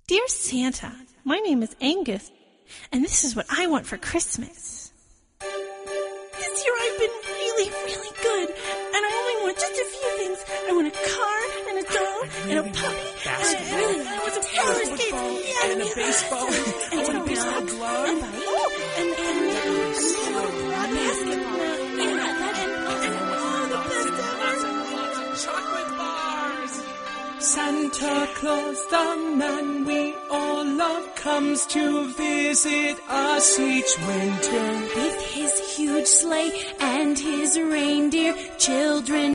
Dear Santa, my name is Angus, and this is what I want for Christmas. This year I've been really, really good, and I only want just a few things. I want a car and a doll and a puppy and I want some roller skates and a baseball and a baseball glove and all the best chocolate bars. Santa Claus, the man we all love, comes to visit us each winter with his huge sleigh and his reindeer children.